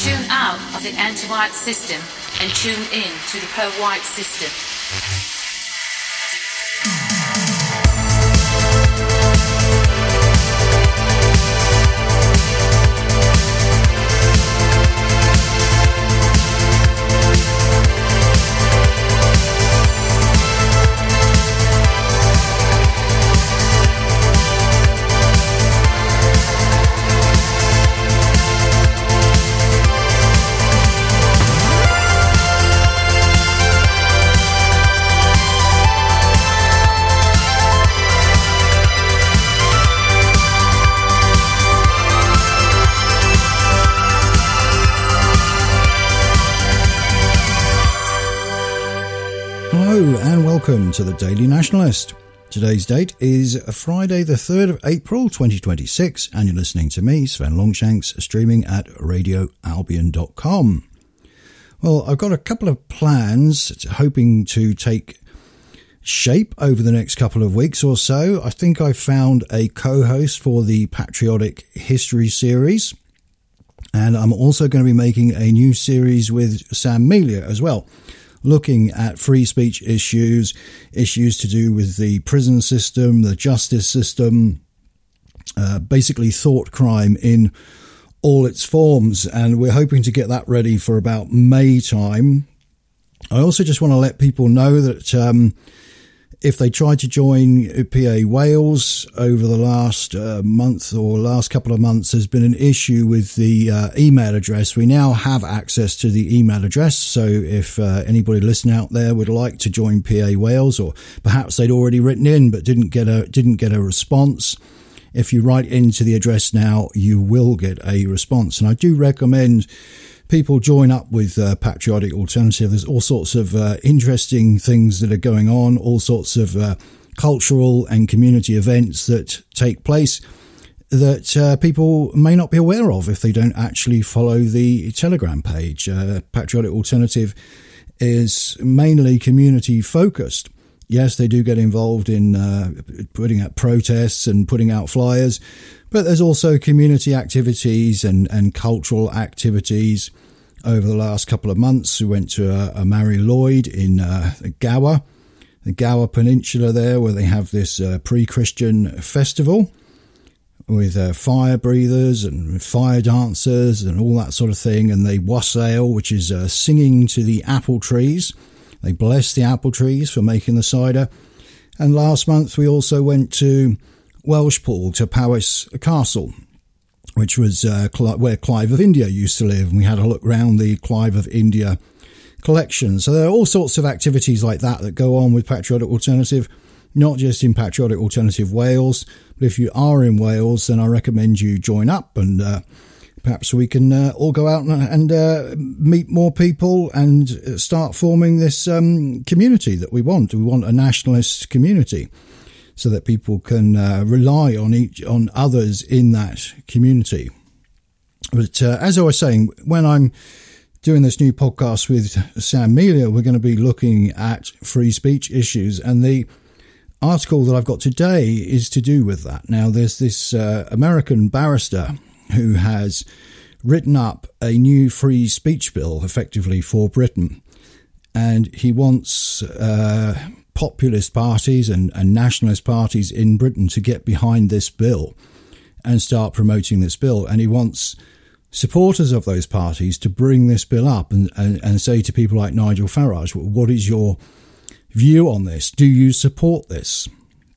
Tune out of the anti-white system and tune in to the pro-white system. Hello and welcome to the Daily Nationalist. Today's date is Friday the 3rd of April 2026 and you're listening to me, Sven Longshanks, streaming at radioalbion.com. Well, I've got a couple of plans hoping to take shape over the next couple of weeks or so. I think I've found a co-host for the Patriotic History series, and I'm also going to be making a new series with Sam Melia as well, looking at free speech issues to do with the prison system, the justice system, basically thought crime in all its forms. And we're hoping to get that ready for about May time. I also just want to let people know that if they tried to join PA Wales over the last month or last couple of months, there's been an issue with the email address. We now have access to the email address. So if anybody listening out there would like to join PA Wales, or perhaps they'd already written in but didn't get a response, if you write into the address now, you will get a response. And I do recommend people join up with Patriotic Alternative. There's all sorts of interesting things that are going on, all sorts of cultural and community events that take place that people may not be aware of if they don't actually follow the Telegram page. Patriotic Alternative is mainly community focused. Yes, they do get involved in putting out protests and putting out flyers, but there's also community activities and cultural activities. Over the last couple of months, we went to a Mary Lloyd in the Gower Peninsula there, where they have this pre-Christian festival with fire breathers and fire dancers and all that sort of thing. And they wassail, which is singing to the apple trees. They bless the apple trees for making the cider. And last month, we also went to Welshpool, to Powys Castle, which was where Clive of India used to live. And we had a look round the Clive of India collection. So there are all sorts of activities like that go on with Patriotic Alternative, not just in Patriotic Alternative Wales. But if you are in Wales, then I recommend you join up, and perhaps we can all go out and meet more people and start forming this community that we want. We want a nationalist community, so that people can rely on others in that community. But as I was saying, when I'm doing this new podcast with Sam Melia, we're going to be looking at free speech issues, and the article that I've got today is to do with that. Now, there's this American barrister who has written up a new free speech bill, effectively, for Britain, and he wants populist parties and nationalist parties in Britain to get behind this bill and start promoting this bill. And he wants supporters of those parties to bring this bill up and say to people like Nigel Farage, what is your view on this? Do you support this?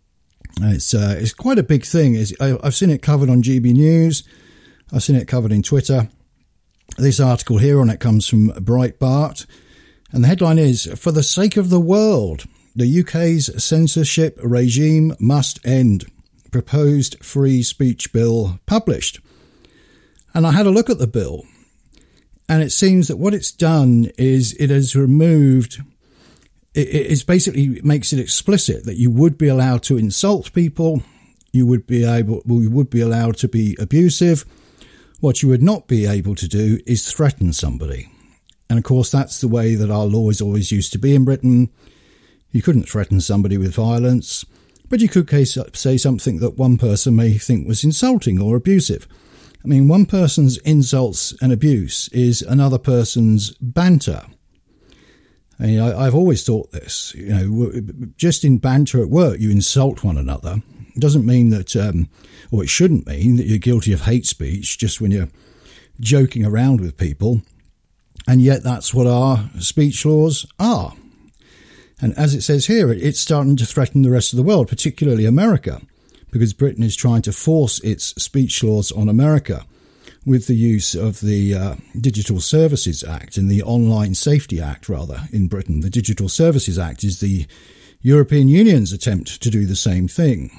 It's quite a big thing. I've seen it covered on GB News. I've seen it covered in Twitter. This article here on it comes from Breitbart, and the headline is, "For the sake of the world, the UK's censorship regime must end. Proposed free speech bill published." And I had a look at the bill, and it seems that what it's done is it has removed, it basically makes it explicit that you would be allowed to insult people, you would be allowed to be abusive. What you would not be able to do is threaten somebody. And of course, that's the way that our laws always used to be in Britain. You couldn't threaten somebody with violence, but you could say something that one person may think was insulting or abusive. I mean, one person's insults and abuse is another person's banter. I mean, I've always thought this, just in banter at work, you insult one another. It doesn't mean that, or it shouldn't mean that you're guilty of hate speech just when you're joking around with people. And yet that's what our speech laws are. And as it says here, it's starting to threaten the rest of the world, particularly America, because Britain is trying to force its speech laws on America with the use of the Digital Services Act and the Online Safety Act, rather, in Britain. The Digital Services Act is the European Union's attempt to do the same thing.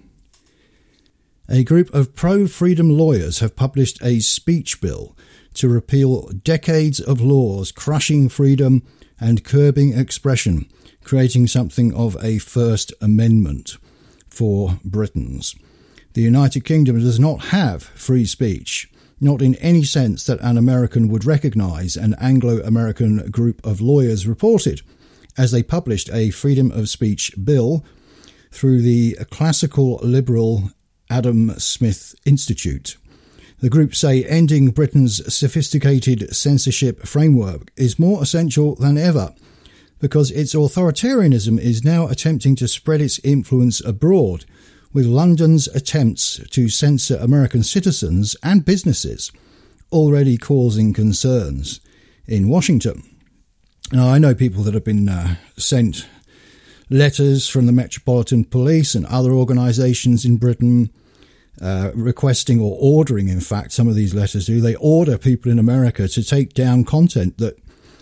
A group of pro-freedom lawyers have published a speech bill to repeal decades of laws crushing freedom and curbing expression, creating something of a First Amendment for Britons. The United Kingdom does not have free speech, not in any sense that an American would recognise, an Anglo-American group of lawyers reported, as they published a freedom of speech bill through the classical liberal Adam Smith Institute. The group say ending Britain's sophisticated censorship framework is more essential than ever, because its authoritarianism is now attempting to spread its influence abroad, with London's attempts to censor American citizens and businesses already causing concerns in Washington. Now, I know people that have been sent letters from the Metropolitan Police and other organisations in Britain requesting or ordering, in fact, some of these letters do. They order people in America to take down content that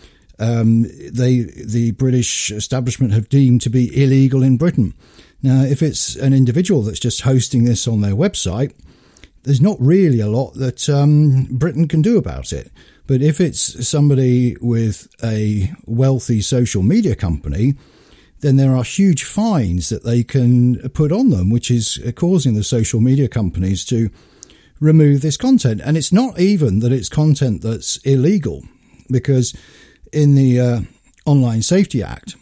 the British establishment have deemed to be illegal in Britain. Now, if it's an individual that's just hosting this on their website, there's not really a lot that Britain can do about it. But if it's somebody with a wealthy social media company, then there are huge fines that they can put on them, which is causing the social media companies to remove this content. And it's not even that it's content that's illegal, because in the Online Safety Act,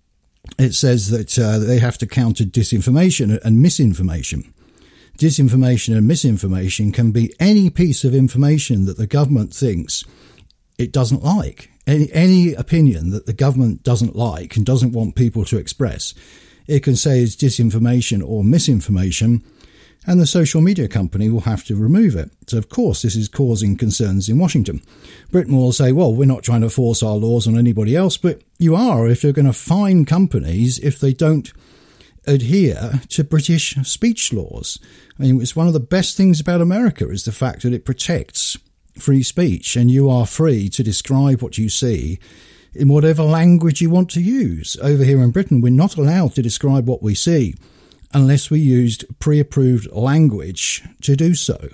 it says that they have to counter disinformation and misinformation. Disinformation and misinformation can be any piece of information that the government thinks it doesn't like. Any opinion that the government doesn't like and doesn't want people to express, it can say is disinformation or misinformation, and the social media company will have to remove it. So, of course, this is causing concerns in Washington. Britain will say, well, we're not trying to force our laws on anybody else, but you are if you're going to fine companies if they don't adhere to British speech laws. I mean, it's one of the best things about America is the fact that it protects free speech, and you are free to describe what you see in whatever language you want to use. Over here in Britain, we're not allowed to describe what we see unless we used pre-approved language to do so.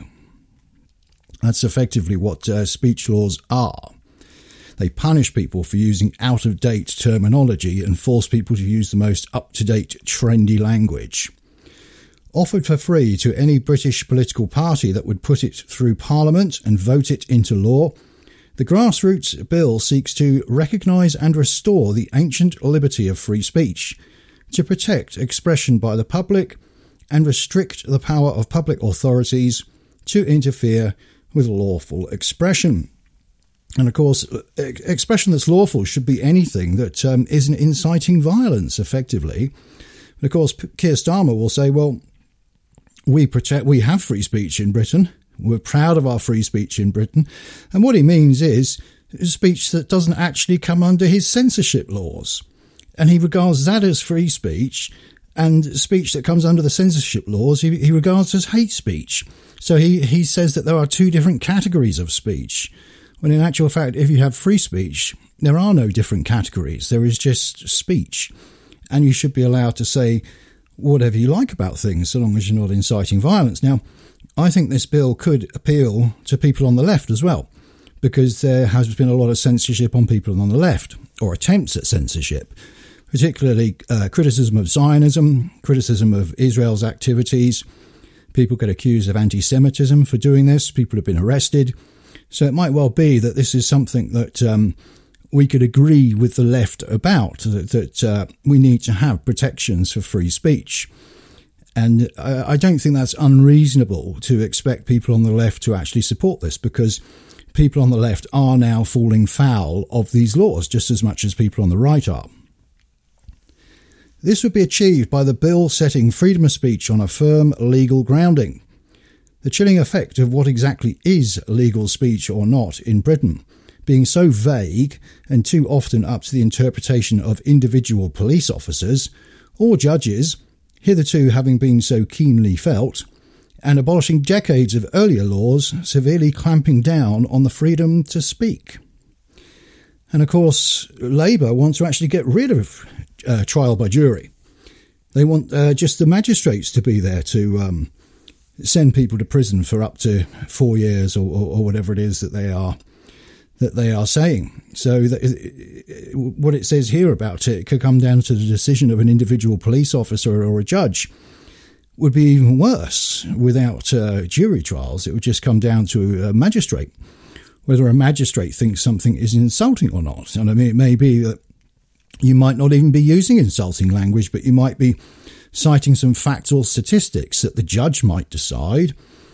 That's effectively what speech laws are. They punish people for using out-of-date terminology and force people to use the most up-to-date, trendy language. Offered for free to any British political party that would put it through Parliament and vote it into law, the grassroots bill seeks to recognise and restore the ancient liberty of free speech, to protect expression by the public and restrict the power of public authorities to interfere with lawful expression. And of course, expression that's lawful should be anything that isn't inciting violence, effectively. But of course, Keir Starmer will say, well, we have free speech in Britain. We're proud of our free speech in Britain. And what he means is speech that doesn't actually come under his censorship laws. And he regards that as free speech, and speech that comes under the censorship laws he regards as hate speech. So he says that there are two different categories of speech, when in actual fact, if you have free speech, there are no different categories. There is just speech. And you should be allowed to say whatever you like about things, so long as you're not inciting violence. Now, I think this bill could appeal to people on the left as well, because there has been a lot of censorship on people on the left, or attempts at censorship, particularly criticism of Zionism, criticism of Israel's activities. People get accused of anti-Semitism for doing this. People have been arrested. So it might well be that this is something that we could agree with the left about, that we need to have protections for free speech. And I don't think that's unreasonable to expect people on the left to actually support this, because people on the left are now falling foul of these laws just as much as people on the right are. This would be achieved by the bill setting freedom of speech on a firm legal grounding. The chilling effect of what exactly is legal speech or not in Britain being so vague and too often up to the interpretation of individual police officers or judges, hitherto having been so keenly felt, and abolishing decades of earlier laws severely clamping down on the freedom to speak. And of course, Labour want to actually get rid of trial by jury. They want just the magistrates to be there to send people to prison for up to 4 years or whatever it is that they are saying. So what it says here about it could come down to the decision of an individual police officer or a judge. Would be even worse without jury trials. It would just come down to a magistrate, whether a magistrate thinks something is insulting or not. And I mean, it may be that you might not even be using insulting language, but you might be citing some facts or statistics that the judge might decide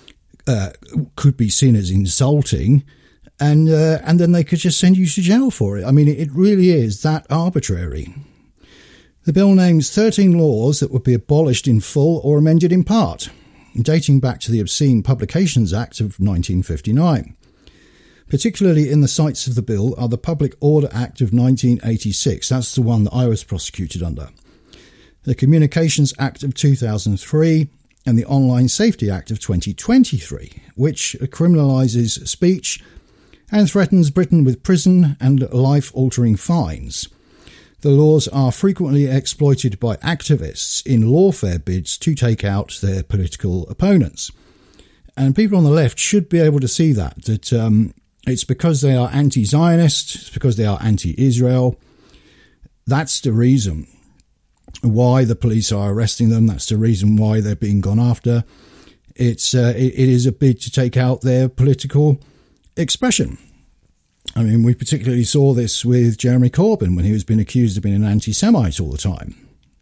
could be seen as insulting, and then they could just send you to jail for it. I mean, it really is that arbitrary. The bill names 13 laws that would be abolished in full or amended in part, dating back to the Obscene Publications Act of 1959. Particularly in the sights of the bill are the Public Order Act of 1986, that's the one that I was prosecuted under, the Communications Act of 2003, and the Online Safety Act of 2023, which criminalises speech and threatens Britain with prison and life-altering fines. The laws are frequently exploited by activists in lawfare bids to take out their political opponents. And people on the left should be able to see that it's because they are anti-Zionist, it's because they are anti-Israel. That's the reason why the police are arresting them. That's the reason why they're being gone after. It is a bid to take out their political expression. I mean, we particularly saw this with Jeremy Corbyn when he was being accused of being an anti-Semite all the time.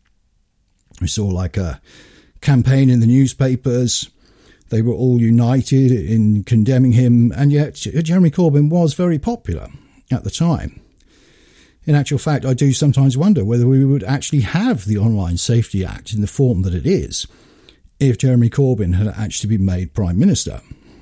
We saw like a campaign in the newspapers. They were all united in condemning him, and yet Jeremy Corbyn was very popular at the time. In actual fact, I do sometimes wonder whether we would actually have the Online Safety Act in the form that it is if Jeremy Corbyn had actually been made Prime Minister.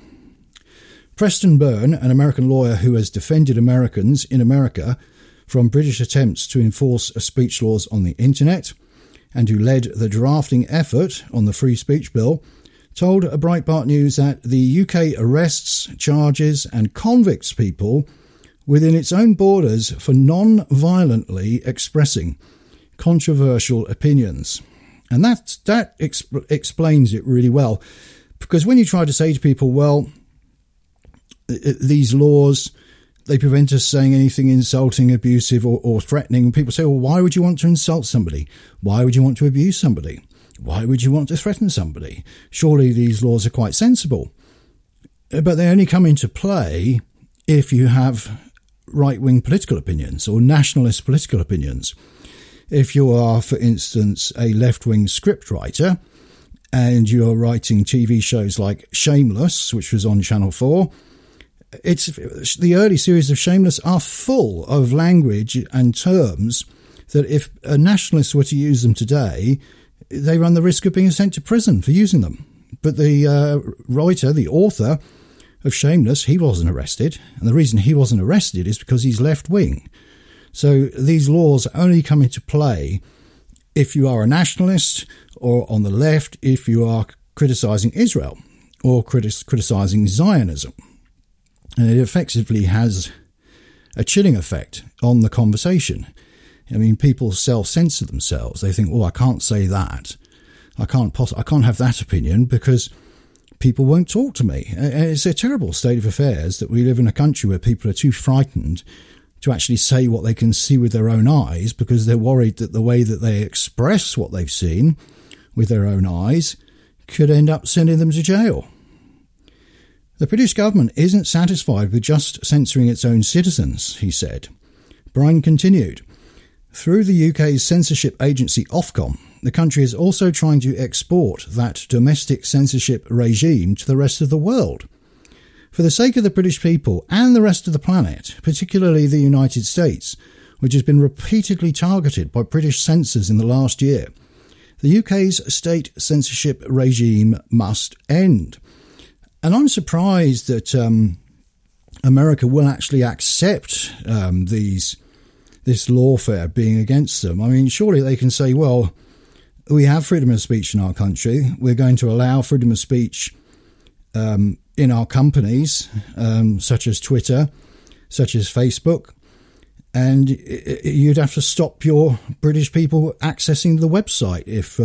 Preston Byrne, an American lawyer who has defended Americans in America from British attempts to enforce speech laws on the internet, and who led the drafting effort on the Free Speech Bill, told Breitbart News that the UK arrests, charges and convicts people within its own borders for non-violently expressing controversial opinions. And that explains it really well. Because when you try to say to people, well, these laws, they prevent us saying anything insulting, abusive or threatening, and people say, well, why would you want to insult somebody? Why would you want to abuse somebody? Why would you want to threaten somebody? Surely these laws are quite sensible. But they only come into play if you have right-wing political opinions or nationalist political opinions. If you are, for instance, a left-wing scriptwriter and you're writing TV shows like Shameless, which was on Channel 4, the early series of Shameless are full of language and terms that if a nationalist were to use them today, they run the risk of being sent to prison for using them. But the writer, the author of Shameless, he wasn't arrested. And the reason he wasn't arrested is because he's left-wing. So these laws only come into play if you are a nationalist, or on the left, if you are criticising Israel or criticising Zionism. And it effectively has a chilling effect on the conversation. I mean, people self-censor themselves. They think, oh, I can't say that. I can't have that opinion because people won't talk to me. And it's a terrible state of affairs that we live in a country where people are too frightened to actually say what they can see with their own eyes because they're worried that the way that they express what they've seen with their own eyes could end up sending them to jail. The British government isn't satisfied with just censoring its own citizens, he said. Brian continued, Through the UK's censorship agency Ofcom, the country is also trying to export that domestic censorship regime to the rest of the world. For the sake of the British people and the rest of the planet, particularly the United States, which has been repeatedly targeted by British censors in the last year, the UK's state censorship regime must end. And I'm surprised that America will actually accept this lawfare being against them. I mean, surely they can say, well, we have freedom of speech in our country. We're going to allow freedom of speech in our companies, such as Twitter, such as Facebook, and you'd have to stop your British people accessing the website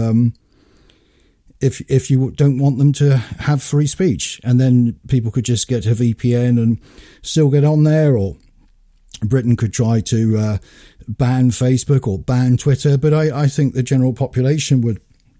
if you don't want them to have free speech. And then people could just get a VPN and still get on there, or Britain could try to ban Facebook or ban Twitter. But I think the general population would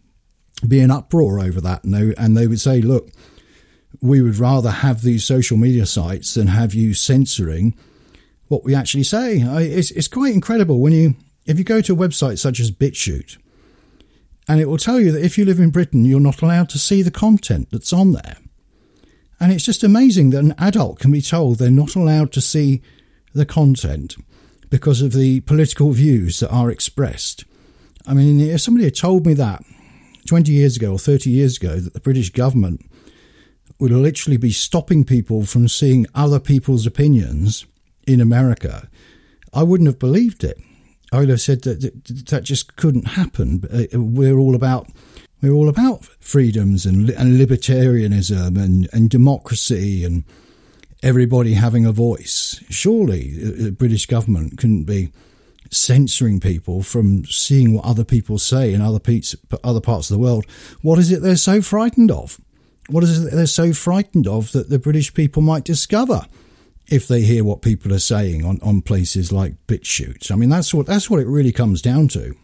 be in uproar over that, and they would say, look, we would rather have these social media sites than have you censoring what we actually say. It's quite incredible if you go to a website such as BitChute, and it will tell you that if you live in Britain, you're not allowed to see the content that's on there. And it's just amazing that an adult can be told they're not allowed to see the content because of the political views that are expressed. I mean, if somebody had told me that 20 years ago or 30 years ago, that the British government would literally be stopping people from seeing other people's opinions in America, I wouldn't have believed it. I would have said that just couldn't happen. We're all about freedoms and libertarianism and democracy and everybody having a voice. Surely the British government couldn't be censoring people from seeing what other people say in other parts of the world. What is it they're so frightened of? What is it they're so frightened of that the British people might discover if they hear what people are saying on places like BitChute? I mean, that's what it really comes down to.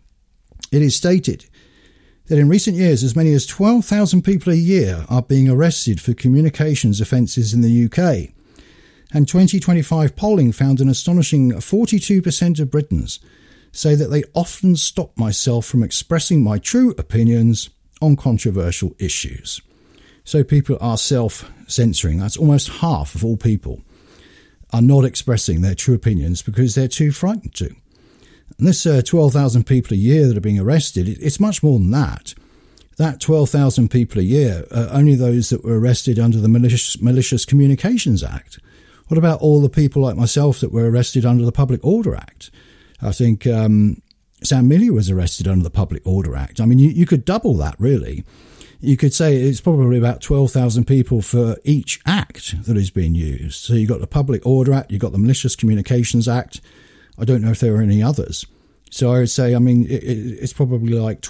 It is stated that in recent years, as many as 12,000 people a year are being arrested for communications offences in the UK. And 2025 polling found an astonishing 42% of Britons say that they often stop myself from expressing my true opinions on controversial issues. So people are self-censoring. That's almost half of all people are not expressing their true opinions because they're too frightened to. And this 12,000 people a year that are being arrested, it's much more than that. That 12,000 people a year are only those that were arrested under the Malicious Communications Act. What about all the people like myself that were arrested under the Public Order Act? I think Sam Milley was arrested under the Public Order Act. I mean, you could double that, really. You could say it's probably about 12,000 people for each act that is being used. So you've got the Public Order Act, you've got the Malicious Communications Act. I don't know if there are any others. So I would say, I mean, it's probably like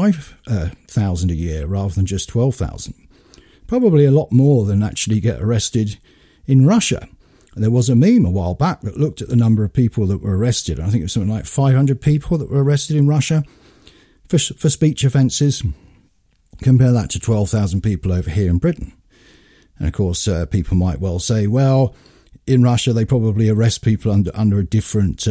25,000 a year rather than just 12,000. Probably a lot more than actually get arrested in Russia. There was a meme a while back that looked at the number of people that were arrested. I think it was something like 500 people that were arrested in Russia for speech offences. Compare that to 12,000 people over here in Britain. And of course, people might well say, well, in Russia, they probably arrest people under a different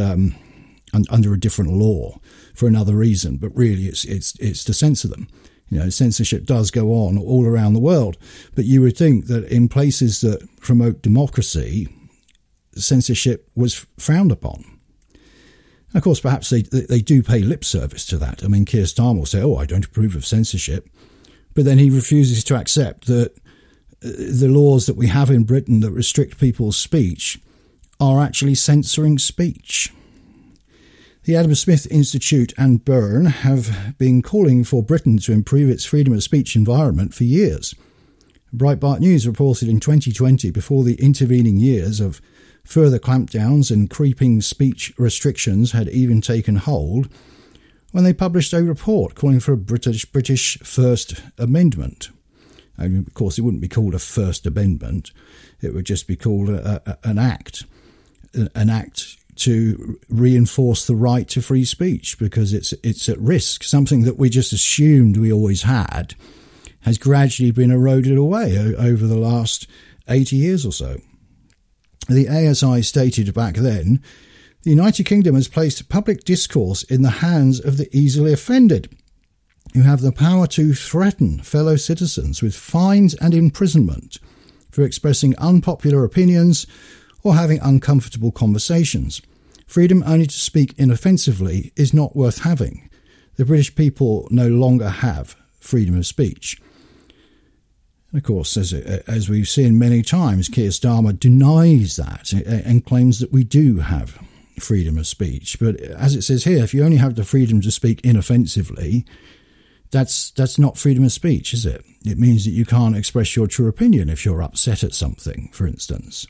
law for another reason. But really, it's to censor them. You know, censorship does go on all around the world. But you would think that in places that promote democracy, censorship was frowned upon. And of course, perhaps they do pay lip service to that. I mean, Keir Starmer will say, oh, I don't approve of censorship. But then he refuses to accept that the laws that we have in Britain that restrict people's speech are actually censoring speech. The Adam Smith Institute and Byrne have been calling for Britain to improve its freedom of speech environment for years. Breitbart News reported in 2020, before the intervening years of further clampdowns and creeping speech restrictions had even taken hold, when they published a report calling for a British First Amendment. And of course, it wouldn't be called a First Amendment. It would just be called an act to reinforce the right to free speech, because it's at risk. Something that we just assumed we always had has gradually been eroded away over the last 80 years or so. The ASI stated back then The United Kingdom has placed public discourse in the hands of the easily offended, who have the power to threaten fellow citizens with fines and imprisonment for expressing unpopular opinions or having uncomfortable conversations. Freedom only to speak inoffensively is not worth having. The British people no longer have freedom of speech. And of course, as we've seen many times, Keir Starmer denies that and claims that we do have freedom of speech. But as it says here, if you only have the freedom to speak inoffensively, that's not freedom of speech, is it? It means that you can't express your true opinion if you're upset at something, for instance.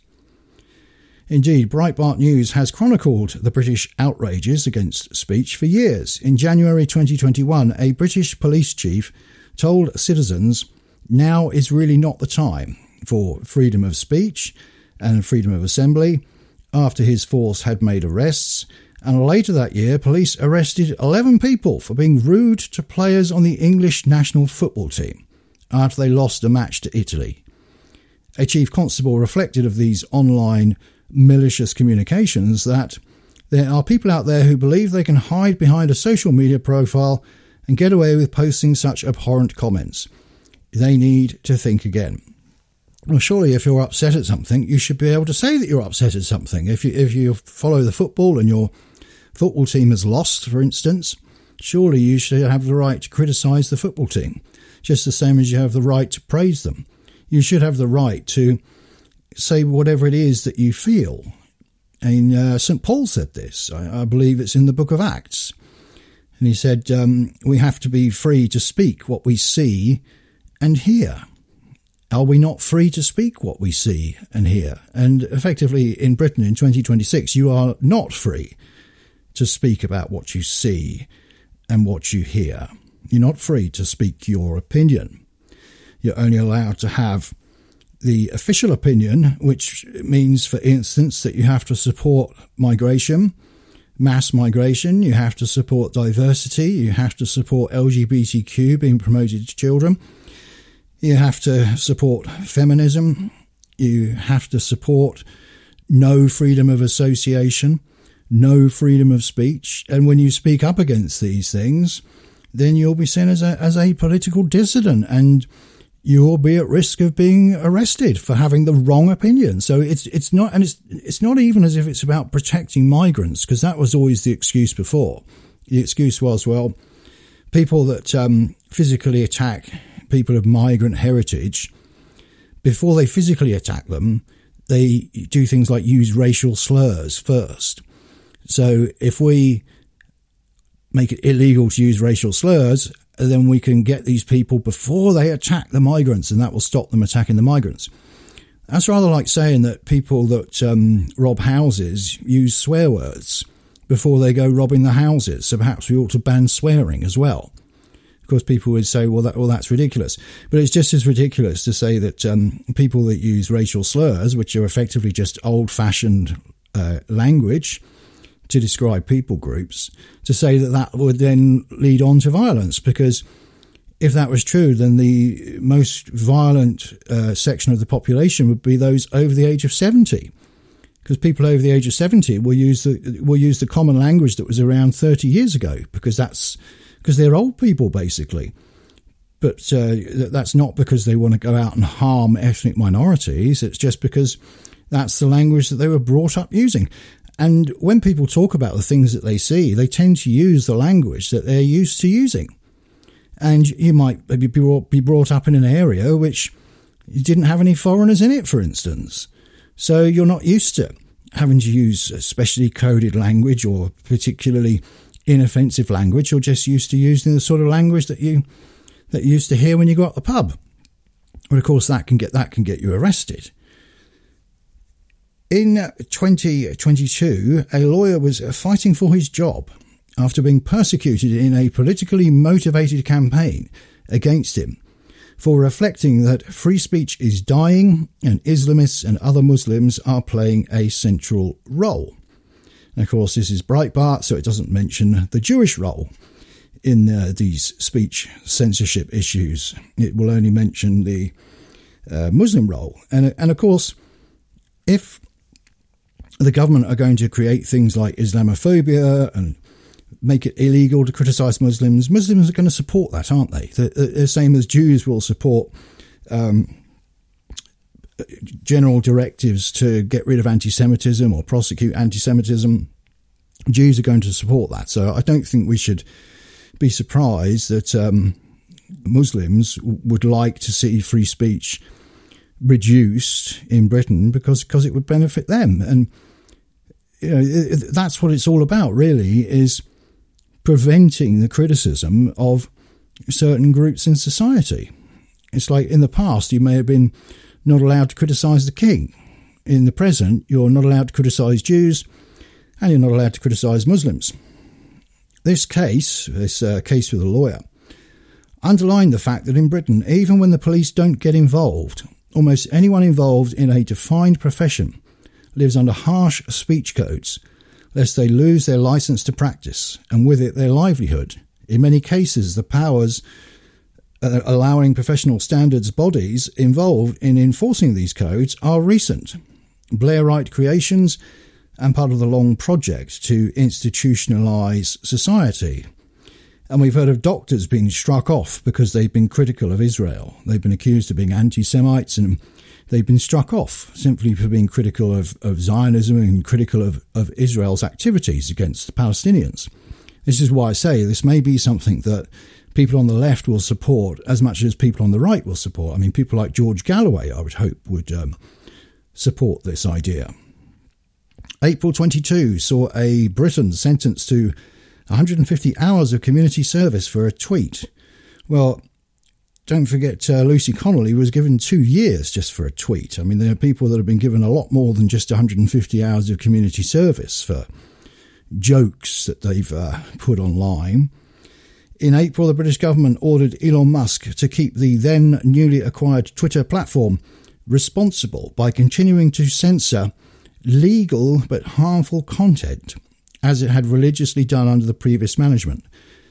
Indeed, Breitbart News has chronicled the British outrages against speech for years. In January 2021, a British police chief told citizens now is really not the time for freedom of speech and freedom of assembly after his force had made arrests. And later that year, police arrested 11 people for being rude to players on the English national football team after they lost a match to Italy. A chief constable reflected of these online malicious communications that there are people out there who believe they can hide behind a social media profile and get away with posting such abhorrent comments. They need to think again. Well, surely if you're upset at something, you should be able to say that you're upset at something. If you follow the football and your football team has lost, for instance, surely you should have the right to criticise the football team, just the same as you have the right to praise them. You should have the right to say whatever it is that you feel. And St. Paul said this. I believe it's in the book of Acts. And he said, we have to be free to speak what we see and hear. Are we not free to speak what we see and hear? And effectively in Britain in 2026, you are not free to speak about what you see and what you hear. You're not free to speak your opinion. You're only allowed to have the official opinion, which means, for instance, that you have to support migration, mass migration, you have to support diversity, you have to support LGBTQ being promoted to children, you have to support feminism, you have to support no freedom of association, no freedom of speech. And when you speak up against these things, then you'll be seen as a political dissident, and you'll be at risk of being arrested for having the wrong opinion. So it's not even as if it's about protecting migrants, because that was always the excuse before. The excuse was, well, people that physically attack people of migrant heritage, before they physically attack them, they do things like use racial slurs first. So if we make it illegal to use racial slurs, then we can get these people before they attack the migrants, and that will stop them attacking the migrants. That's rather like saying that people that rob houses use swear words before they go robbing the houses. So perhaps we ought to ban swearing as well. Of course, people would say, well, that's ridiculous. But it's just as ridiculous to say that people that use racial slurs, which are effectively just old-fashioned language to describe people groups, to say that would then lead on to violence, because if that was true, then the most violent section of the population would be those over the age of 70, because people over the age of 70 will use the common language that was around 30 years ago, because they're old people, basically. But that's not because they want to go out and harm ethnic minorities. It's just because that's the language that they were brought up using. And when people talk about the things that they see, they tend to use the language that they're used to using. And you might be brought up in an area which didn't have any foreigners in it, for instance. So you're not used to having to use specially coded language or particularly inoffensive language. You're just used to using the sort of language that you used to hear when you go at the pub. But of course, that can get you arrested. In 2022, a lawyer was fighting for his job after being persecuted in a politically motivated campaign against him for reflecting that free speech is dying and Islamists and other Muslims are playing a central role. And of course, this is Breitbart, so it doesn't mention the Jewish role in these speech censorship issues. It will only mention the Muslim role. And of course, if the government are going to create things like Islamophobia and make it illegal to criticise Muslims. Muslims are going to support that, aren't they? The same as Jews will support general directives to get rid of anti-Semitism or prosecute anti-Semitism. Jews are going to support that. So I don't think we should be surprised that Muslims would like to see free speech reduced in Britain because it would benefit them. And that's what it's all about, really, is preventing the criticism of certain groups in society. It's like in the past you may have been not allowed to criticise the king. In the present, you're not allowed to criticise Jews and you're not allowed to criticise Muslims. This case with a lawyer, underlined the fact that in Britain, even when the police don't get involved, almost anyone involved in a defined profession lives under harsh speech codes, lest they lose their licence to practice, and with it their livelihood. In many cases, the powers allowing professional standards bodies involved in enforcing these codes are recent, Blairite creations and part of the long project to institutionalise society. And we've heard of doctors being struck off because they've been critical of Israel. They've been accused of being anti-Semites and they've been struck off simply for being critical of Zionism and critical of Israel's activities against the Palestinians. This is why I say this may be something that people on the left will support as much as people on the right will support. I mean, people like George Galloway, I would hope, would support this idea. April 22 saw a Briton sentenced to 150 hours of community service for a tweet. Well, don't forget Lucy Connolly was given 2 years just for a tweet. I mean, there are people that have been given a lot more than just 150 hours of community service for jokes that they've put online. In April, the British government ordered Elon Musk to keep the then newly acquired Twitter platform responsible by continuing to censor legal but harmful content, as it had religiously done under the previous management.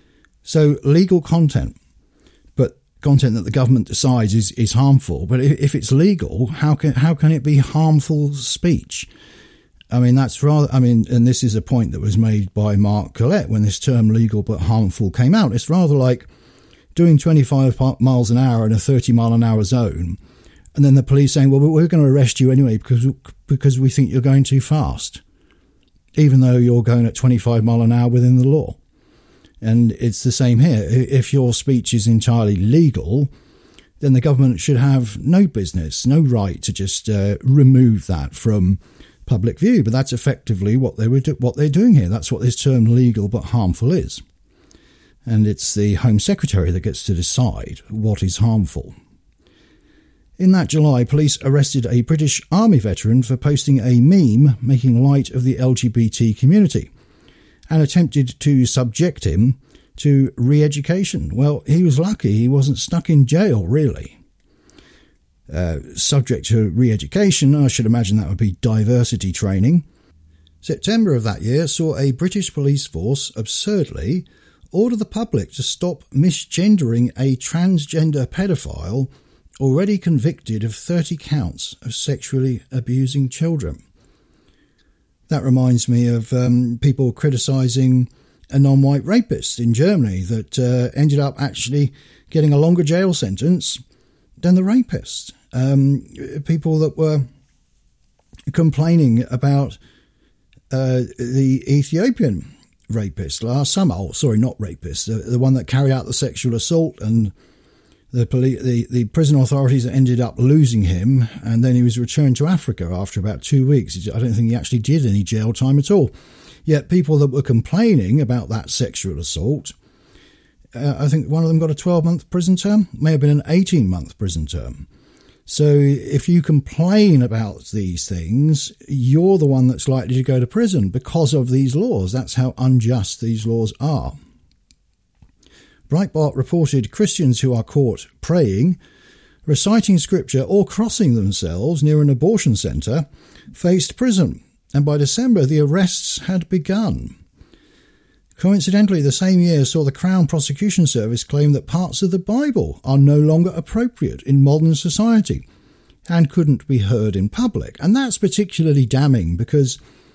So legal content, but content that the government decides is harmful. But if it's legal, how can it be harmful speech? I mean, and this is a point that was made by Mark Collett when this term legal but harmful came out. It's rather like doing 25 miles an hour in a 30 mile an hour zone, and then the police saying, well, we're going to arrest you anyway because we think you're going too fast, even though you're going at 25 mile an hour within the law. And it's the same here. If your speech is entirely legal, then the government should have no business, no right to just remove that from public view. But that's effectively what they're doing here. That's what this term legal but harmful is. And it's the Home Secretary that gets to decide what is harmful. In that July, police arrested a British Army veteran for posting a meme making light of the LGBT community and attempted to subject him to re-education. Well, he was lucky he wasn't stuck in jail, really. Subject to re-education, I should imagine that would be diversity training. September of that year saw a British police force absurdly order the public to stop misgendering a transgender pedophile already convicted of 30 counts of sexually abusing children. That reminds me of people criticising a non-white rapist in Germany that ended up actually getting a longer jail sentence than the rapist. People that were complaining about the Ethiopian rapist last summer. Oh, sorry, not rapist. The one that carried out the sexual assault, and the prison authorities ended up losing him, and then he was returned to Africa after about 2 weeks. I don't think he actually did any jail time at all. Yet people that were complaining about that sexual assault, I think one of them got a 12-month prison term, may have been an 18-month prison term. So if you complain about these things, you're the one that's likely to go to prison because of these laws. That's how unjust these laws are. Breitbart reported Christians who are caught praying, reciting scripture or crossing themselves near an abortion centre faced prison, and by December the arrests had begun. Coincidentally, the same year saw the Crown Prosecution Service claim that parts of the Bible are no longer appropriate in modern society and couldn't be heard in public. And that's particularly damning because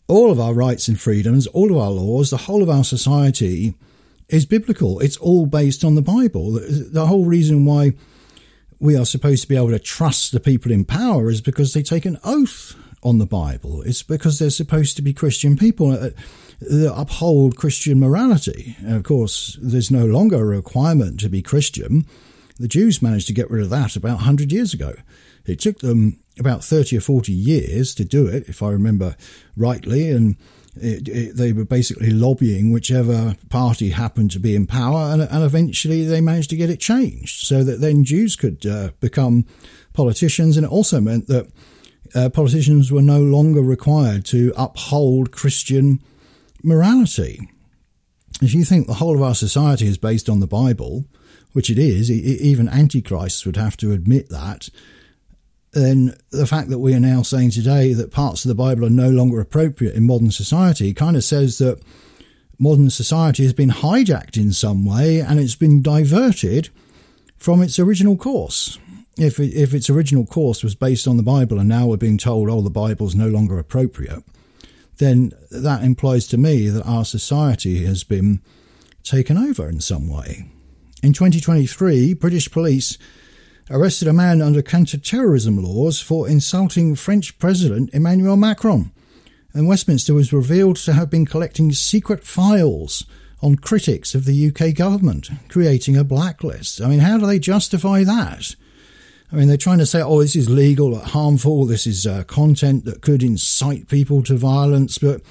all of our rights and freedoms, all of our laws, the whole of our society is biblical. It's all based on the Bible. The whole reason why we are supposed to be able to trust the people in power is because they take an oath on the Bible. It's because they're supposed to be Christian people that uphold Christian morality. And of course, there's no longer a requirement to be Christian. The Jews managed to get rid of that about 100 years ago. It took them about 30 or 40 years to do it, if I remember rightly, and they were basically lobbying whichever party happened to be in power, and eventually they managed to get it changed so that then Jews could become politicians. And it also meant that politicians were no longer required to uphold Christian morality. If you think the whole of our society is based on the Bible, which it is, even antichrists would have to admit that, then the fact that we are now saying today that parts of the Bible are no longer appropriate in modern society kind of says that modern society has been hijacked in some way and it's been diverted from its original course. If its original course was based on the Bible and now we're being told, oh, the Bible's no longer appropriate, then that implies to me that our society has been taken over in some way. In 2023, British police arrested a man under counter-terrorism laws for insulting French President Emmanuel Macron, and Westminster was revealed to have been collecting secret files on critics of the UK government, creating a blacklist. I mean, how do they justify that? I mean, they're trying to say, oh, this is legal, harmful, this is content that could incite people to violence, but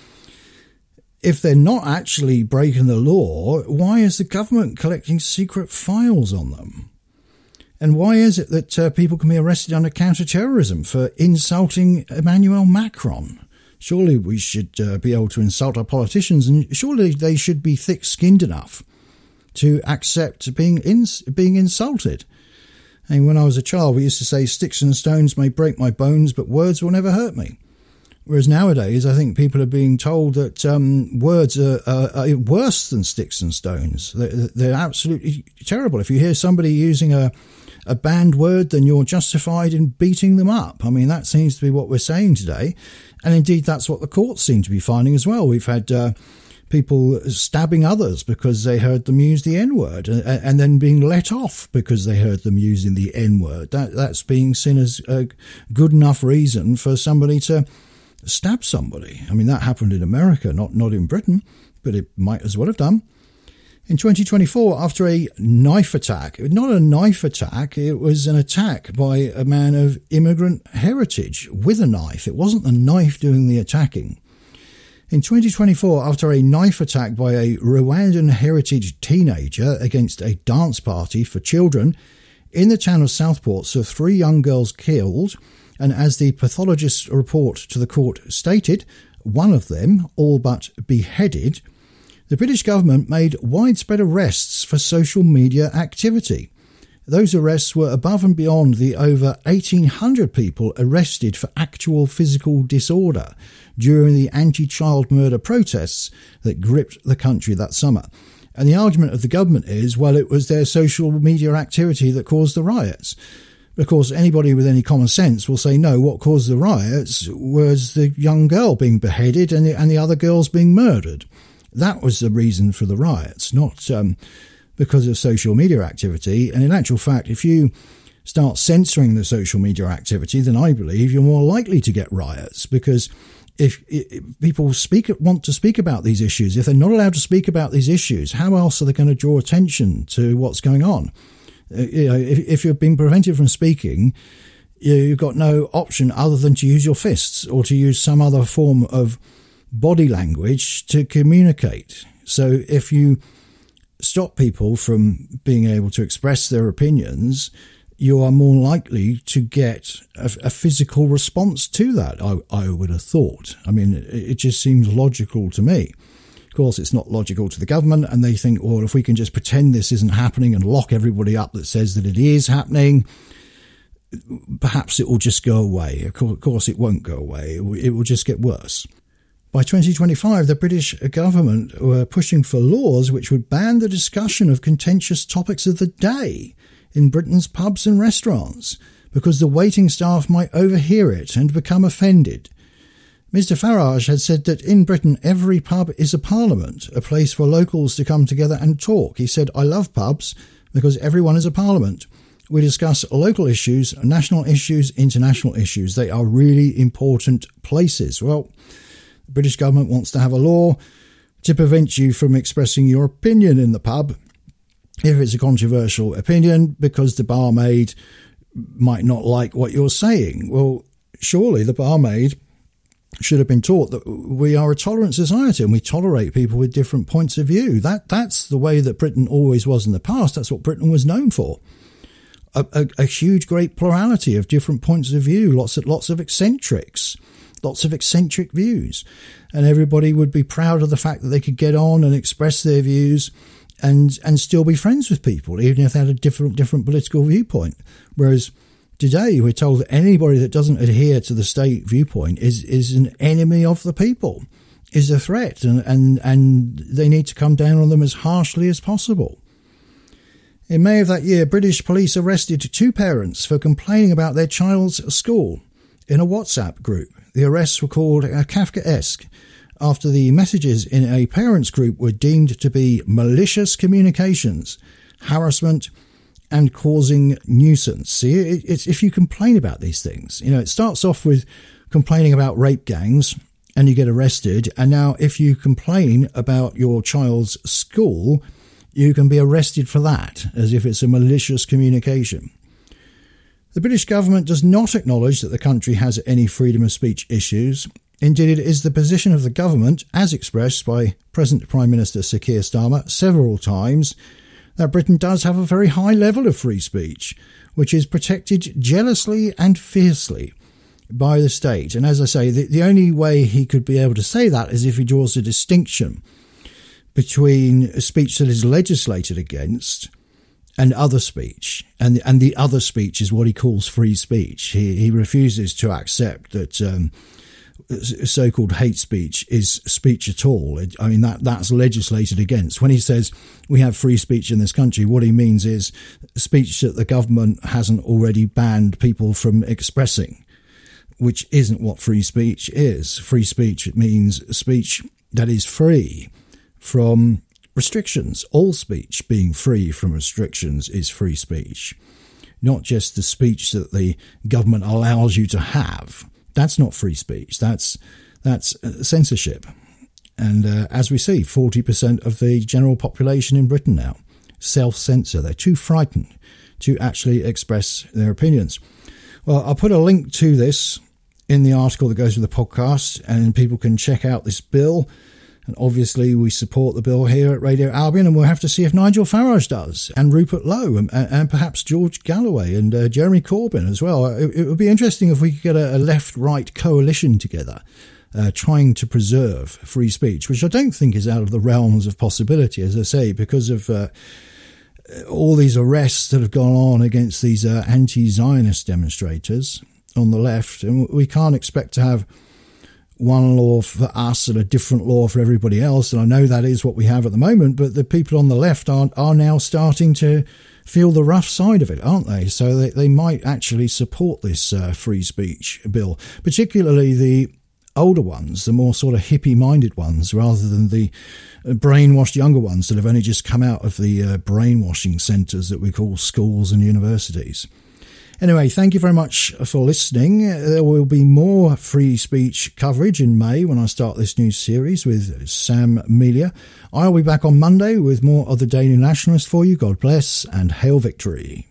if they're not actually breaking the law, why is the government collecting secret files on them? And why is it that people can be arrested under counter-terrorism for insulting Emmanuel Macron? Surely we should be able to insult our politicians, and surely they should be thick-skinned enough to accept being insulted. And when I was a child, we used to say, sticks and stones may break my bones, but words will never hurt me. Whereas nowadays, I think people are being told that words are worse than sticks and stones. They're absolutely terrible. If you hear somebody using a banned word, then you're justified in beating them up. I mean, that seems to be what we're saying today. And indeed, that's what the courts seem to be finding as well. We've had people stabbing others because they heard them use the N-word and then being let off because they heard them using the N-word. That's being seen as a good enough reason for somebody to stab somebody. I mean, that happened in America, not in Britain, but it might as well have done. In 2024, after a knife attack, not a knife attack, it was an attack by a man of immigrant heritage with a knife. It wasn't the knife doing the attacking. In 2024, after a knife attack by a Rwandan heritage teenager against a dance party for children in the town of Southport, saw 3 young girls killed, and as the pathologist's report to the court stated, one of them all but beheaded, the British government made widespread arrests for social media activity. Those arrests were above and beyond the over 1,800 people arrested for actual physical disorder during the anti-child murder protests that gripped the country that summer. And the argument of the government is, well, it was their social media activity that caused the riots. Of course, anybody with any common sense will say, no, what caused the riots was the young girl being beheaded and the other girls being murdered. That was the reason for the riots, not because of social media activity. And in actual fact, if you start censoring the social media activity, then I believe you're more likely to get riots, because if people want to speak about these issues, if they're not allowed to speak about these issues, how else are they going to draw attention to what's going on? If you've been prevented from speaking, you've got no option other than to use your fists or to use some other form of body language to communicate. So if you stop people from being able to express their opinions, you are more likely to get a physical response to that, I would have thought. I mean, it just seems logical to me. Of course, it's not logical to the government, and they think, well, if we can just pretend this isn't happening and lock everybody up that says that it is happening, perhaps it will just go away. Of course, it won't go away. It will just get worse. By 2025, the British government were pushing for laws which would ban the discussion of contentious topics of the day in Britain's pubs and restaurants, because the waiting staff might overhear it and become offended. Mr Farage had said that in Britain every pub is a parliament, a place for locals to come together and talk. He said, I love pubs because everyone is a parliament. We discuss local issues, national issues, international issues. They are really important places. Well, the British government wants to have a law to prevent you from expressing your opinion in the pub if it's a controversial opinion because the barmaid might not like what you're saying. Well, surely the barmaid should have been taught that we are a tolerant society and we tolerate people with different points of view. That's the way that Britain always was in the past. That's what Britain was known for. A huge, great plurality of different points of view, lots of eccentrics, lots of eccentric views. And everybody would be proud of the fact that they could get on and express their views and still be friends with people, even if they had a different political viewpoint. Whereas today we're told that anybody that doesn't adhere to the state viewpoint is an enemy of the people, is a threat, and they need to come down on them as harshly as possible. In May of that year, British police arrested 2 parents for complaining about their child's school in a WhatsApp group. The arrests were called Kafkaesque after the messages in a parents' group were deemed to be malicious communications, harassment, and causing nuisance. See, it's if you complain about these things, it starts off with complaining about rape gangs and you get arrested. And now if you complain about your child's school, you can be arrested for that, as if it's a malicious communication. The British government does not acknowledge that the country has any freedom of speech issues. Indeed, it is the position of the government, as expressed by present Prime Minister Sir Keir Starmer several times, that Britain does have a very high level of free speech, which is protected jealously and fiercely by the state. And as I say, the only way he could be able to say that is if he draws a distinction between a speech that is legislated against and other speech. And the other speech is what he calls free speech. He refuses to accept that so-called hate speech is speech at all. That's legislated against. When he says we have free speech in this country, what he means is speech that the government hasn't already banned people from expressing, which isn't what free speech is. Free speech means speech that is free from restrictions. All speech being free from restrictions is free speech, not just the speech that the government allows you to have. That's not free speech. That's censorship. And as we see, 40% of the general population in Britain now self-censor. They're too frightened to actually express their opinions. Well, I'll put a link to this in the article that goes with the podcast, and people can check out this bill. And obviously we support the bill here at Radio Albion, and we'll have to see if Nigel Farage does, and Rupert Lowe, and perhaps George Galloway and Jeremy Corbyn as well. It would be interesting if we could get a left-right coalition together trying to preserve free speech, which I don't think is out of the realms of possibility, as I say, because of all these arrests that have gone on against these anti-Zionist demonstrators on the left. And we can't expect to have one law for us and a different law for everybody else. And I know that is what we have at the moment, but the people on the left are now starting to feel the rough side of it, aren't they? So they might actually support this free speech bill, particularly the older ones, the more sort of hippie-minded ones, rather than the brainwashed younger ones that have only just come out of the brainwashing centres that we call schools and universities. Anyway, thank you very much for listening. There will be more free speech coverage in May when I start this new series with Sam Melia. I'll be back on Monday with more of the Daily Nationalist for you. God bless and hail victory.